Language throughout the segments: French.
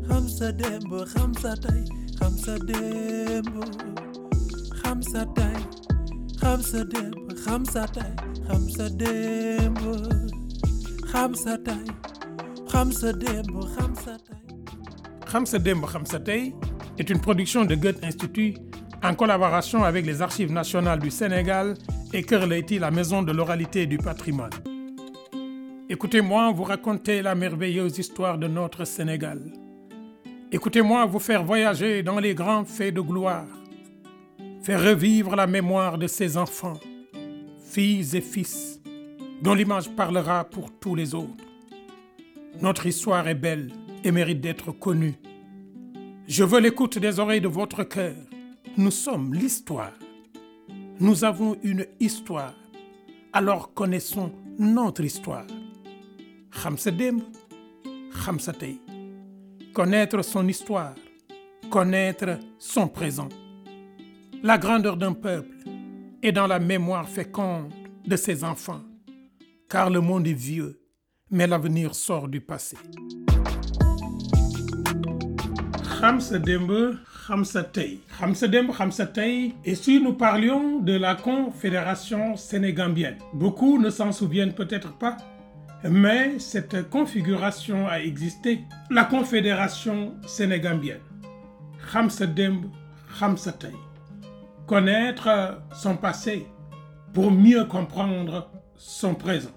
Khamsa Dembo, Khamsa Tay, Khamsa Dembo, Khamsa Tay, Khamsa Dembo, Khamsa Tay, Khamsa Dembo, Khamsa Tay, Khamsa Dembo, Khamsa Tay. Khamsa Dembo, Khamsa Tay est une production de Goethe Institut en collaboration avec les Archives nationales du Sénégal et Kër Leyti, la maison de l'oralité et du patrimoine. Écoutez-moi vous raconter la merveilleuse histoire de notre Sénégal. Écoutez-moi vous faire voyager dans les grands faits de gloire, faire revivre la mémoire de ces enfants, filles et fils, dont l'image parlera pour tous les autres. Notre histoire est belle et mérite d'être connue. Je veux l'écoute des oreilles de votre cœur. Nous sommes l'histoire. Nous avons une histoire. Alors connaissons notre histoire. Khamsa Dembo, Khamsa Tay. Connaître son histoire, connaître son présent. La grandeur d'un peuple est dans la mémoire féconde de ses enfants, car le monde est vieux, mais l'avenir sort du passé. Khamsa Dembo, Khamsa Tay. Khamsa Dembo, Khamsa Tay. Et si nous parlions de la Confédération sénégambienne, beaucoup ne s'en souviennent peut-être pas, mais cette configuration a existé, la Confédération sénégambienne. Khamsa Dembo, Khamsa Tay. Connaître son passé pour mieux comprendre son présent.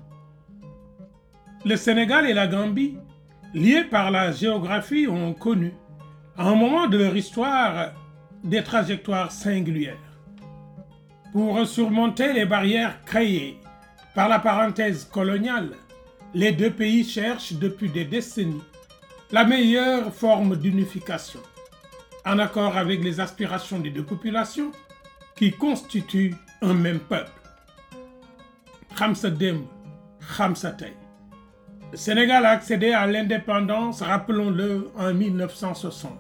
Le Sénégal et la Gambie, liés par la géographie, ont connu, à un moment de leur histoire, des trajectoires singulières. Pour surmonter les barrières créées par la parenthèse coloniale, les deux pays cherchent depuis des décennies la meilleure forme d'unification, en accord avec les aspirations des deux populations qui constituent un même peuple. Khamsa Dembo, Khamsa Tay. Le Sénégal a accédé à l'indépendance, rappelons-le, en 1960.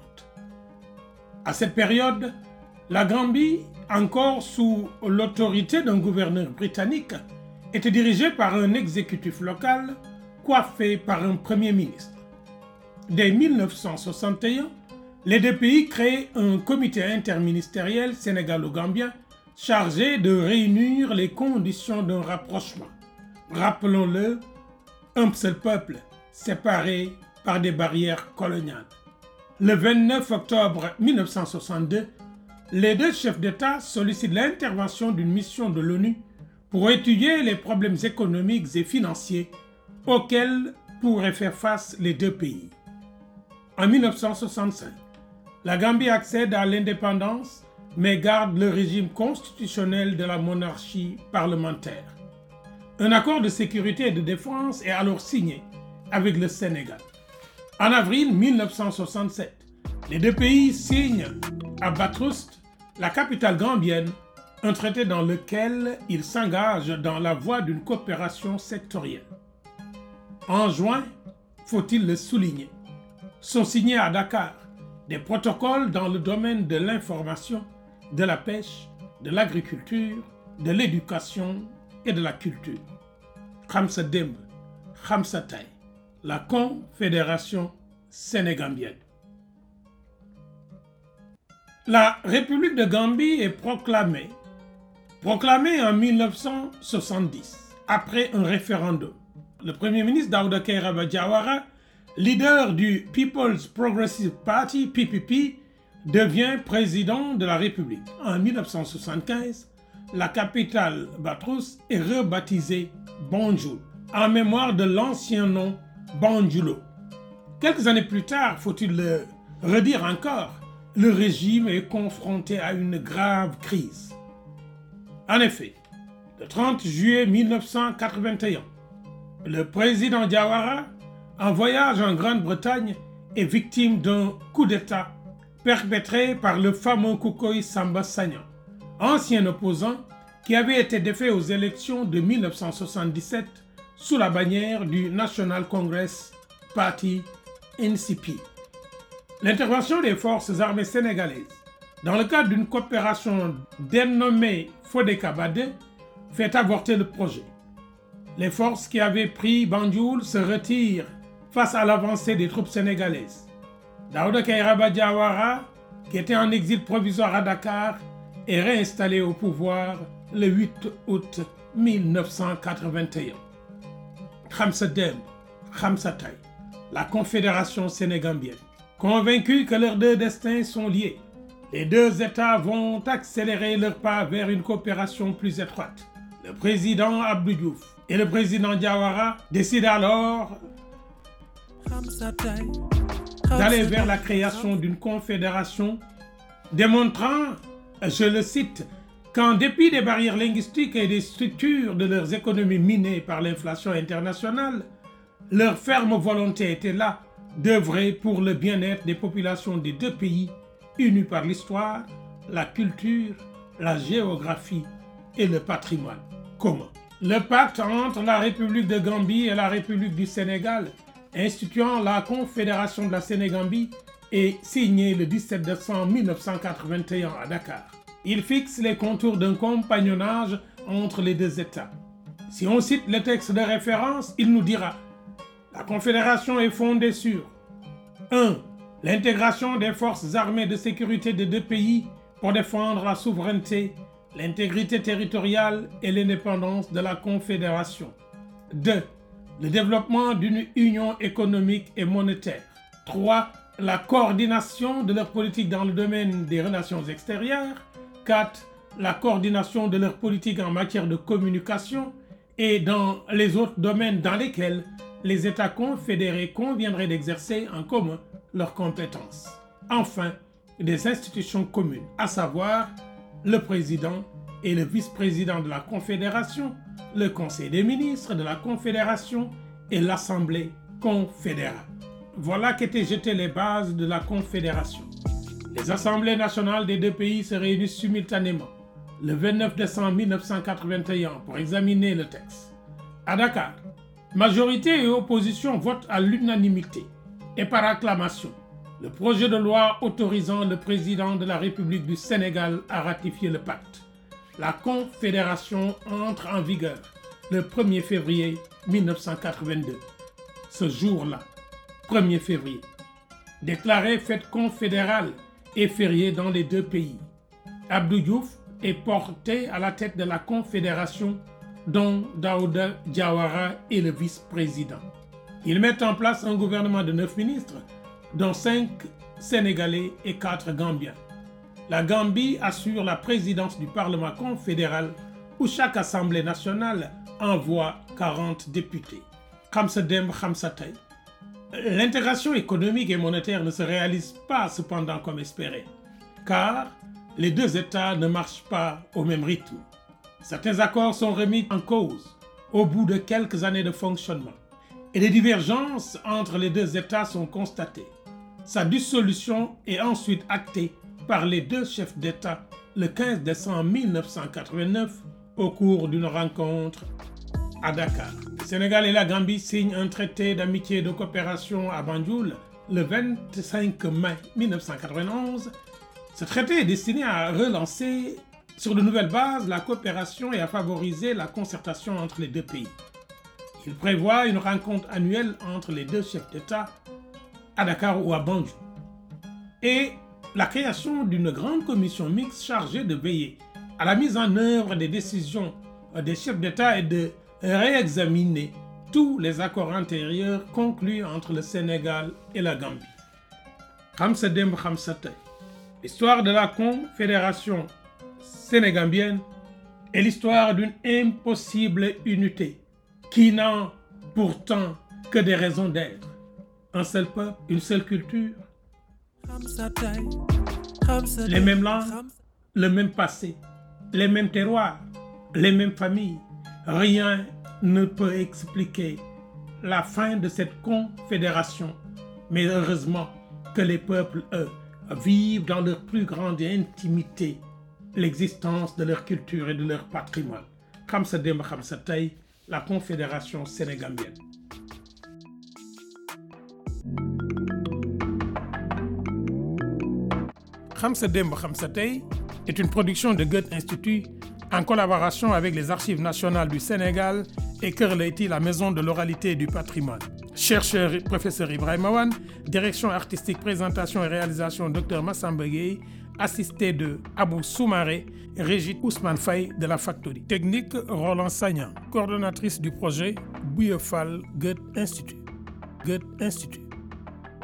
À cette période, la Gambie, encore sous l'autorité d'un gouverneur britannique, était dirigée par un exécutif local coiffé par un premier ministre. Dès 1961, les deux pays créent un comité interministériel sénégalo-gambien chargé de réunir les conditions d'un rapprochement. Rappelons-le, un seul peuple séparé par des barrières coloniales. Le 29 octobre 1962, les deux chefs d'État sollicitent l'intervention d'une mission de l'ONU pour étudier les problèmes économiques et financiers auxquels pourraient faire face les deux pays. En 1965, la Gambie accède à l'indépendance mais garde le régime constitutionnel de la monarchie parlementaire. Un accord de sécurité et de défense est alors signé avec le Sénégal. En avril 1967, les deux pays signent à Bathurst, la capitale gambienne, un traité dans lequel ils s'engagent dans la voie d'une coopération sectorielle. En juin, faut-il le souligner, sont signés à Dakar des protocoles dans le domaine de l'information, de la pêche, de l'agriculture, de l'éducation et de la culture. Khamsa Dembo, Khamsa Tay, la Confédération sénégambienne. La République de Gambie est proclamée en 1970, après un référendum. Le Premier ministre Daouda Kairaba Jawara, leader du People's Progressive Party, PPP, devient président de la République. En 1975, la capitale Bathurst est rebaptisée Banjul, en mémoire de l'ancien nom Banjulo. Quelques années plus tard, faut-il le redire encore, le régime est confronté à une grave crise. En effet, le 30 juillet 1981, le président Jawara, en voyage en Grande-Bretagne, est victime d'un coup d'État perpétré par le fameux Kukoy Samba Sagna, ancien opposant qui avait été défait aux élections de 1977 sous la bannière du National Congress Party NCP. L'intervention des forces armées sénégalaises dans le cadre d'une coopération dénommée Fodé-Kabadé fait avorter le projet. Les forces qui avaient pris Banjul se retirent face à l'avancée des troupes sénégalaises. Daouda Kairaba Diawara, qui était en exil provisoire à Dakar, est réinstallé au pouvoir le 8 août 1981. Khamsa Dembe, Khamsa Tay, la Confédération sénégambienne. Convaincus que leurs deux destins sont liés, les deux États vont accélérer leur pas vers une coopération plus étroite. Le président Abdou Diouf et le président Diawara décident alors d'aller vers la création d'une confédération, démontrant, je le cite, qu'en dépit des barrières linguistiques et des structures de leurs économies minées par l'inflation internationale, leur ferme volonté était là d'œuvrer pour le bien-être des populations des deux pays, unis par l'histoire, la culture, la géographie et le patrimoine commun. Le pacte entre la République de Gambie et la République du Sénégal, instituant la Confédération de la Sénégambie, est signé le 17 décembre 1981 à Dakar. Il fixe les contours d'un compagnonnage entre les deux États. Si on cite le texte de référence, il nous dira: la Confédération est fondée sur 1. L'intégration des forces armées de sécurité des deux pays pour défendre la souveraineté, l'intégrité territoriale et l'indépendance de la Confédération. 2. Le développement d'une union économique et monétaire. 3. La coordination de leur politique dans le domaine des relations extérieures. 4. La coordination de leur politique en matière de communication et dans les autres domaines dans lesquels les États confédérés conviendraient d'exercer en commun leurs compétences. Enfin, des institutions communes, à savoir le président et le vice-président de la Confédération, le Conseil des ministres de la Confédération et l'Assemblée confédérale. Voilà qu'étaient jetées les bases de la Confédération. Les assemblées nationales des deux pays se réunissent simultanément le 29 décembre 1981 pour examiner le texte. À Dakar, majorité et opposition votent à l'unanimité et par acclamation le projet de loi autorisant le président de la République du Sénégal à ratifier le pacte. La Confédération entre en vigueur le 1er février 1982. Ce jour-là, 1er février, déclaré fête confédérale et férié dans les deux pays. Abdou Diouf est porté à la tête de la Confédération, dont Daouda Diawara est le vice-président. Ils mettent en place un gouvernement de 9 ministres, dont 5 Sénégalais et 4 Gambiens. La Gambie assure la présidence du Parlement confédéral, où chaque Assemblée nationale envoie 40 députés. Khamsa Dembe, Khamsa Tay. L'intégration économique et monétaire ne se réalise pas cependant comme espéré, car les deux États ne marchent pas au même rythme. Certains accords sont remis en cause au bout de quelques années de fonctionnement et des divergences entre les deux États sont constatées. Sa dissolution est ensuite actée par les deux chefs d'État le 15 décembre 1989 au cours d'une rencontre à Dakar. Le Sénégal et la Gambie signent un traité d'amitié et de coopération à Banjul le 25 mai 1991. Ce traité est destiné à relancer sur de nouvelles bases la coopération et à favoriser la concertation entre les deux pays. Il prévoit une rencontre annuelle entre les deux chefs d'État à Dakar ou à Banjul et la création d'une grande commission mixte chargée de veiller à la mise en œuvre des décisions des chefs d'État et de réexaminer tous les accords antérieurs conclus entre le Sénégal et la Gambie. Khamsa Dembe, Khamsa Tay. L'histoire de la Confédération sénégambienne est l'histoire d'une impossible unité qui n'a pourtant que des raisons d'être. Un seul peuple, une seule culture, les mêmes langues, le même passé, les mêmes terroirs, les mêmes familles. Rien ne peut expliquer la fin de cette confédération, mais heureusement que les peuples, eux, vivent dans leur plus grande intimité l'existence de leur culture et de leur patrimoine. Khamsa Dembe, Khamsa Tay, la Confédération sénégambienne. Khamsa Dembe, Khamsa Tay est une production de Goethe Institut en collaboration avec les Archives nationales du Sénégal et Kër Leyti, la maison de l'oralité et du patrimoine. Chercheur professeur Ibrahima Wane, direction artistique, présentation et réalisation Dr Massamba Gueye, assisté de Abou Soumaré, Régit Ousmane Faye de la Factory. Technique Roland Sagnan, coordonnatrice du projet Bouye Fall Goethe Institut.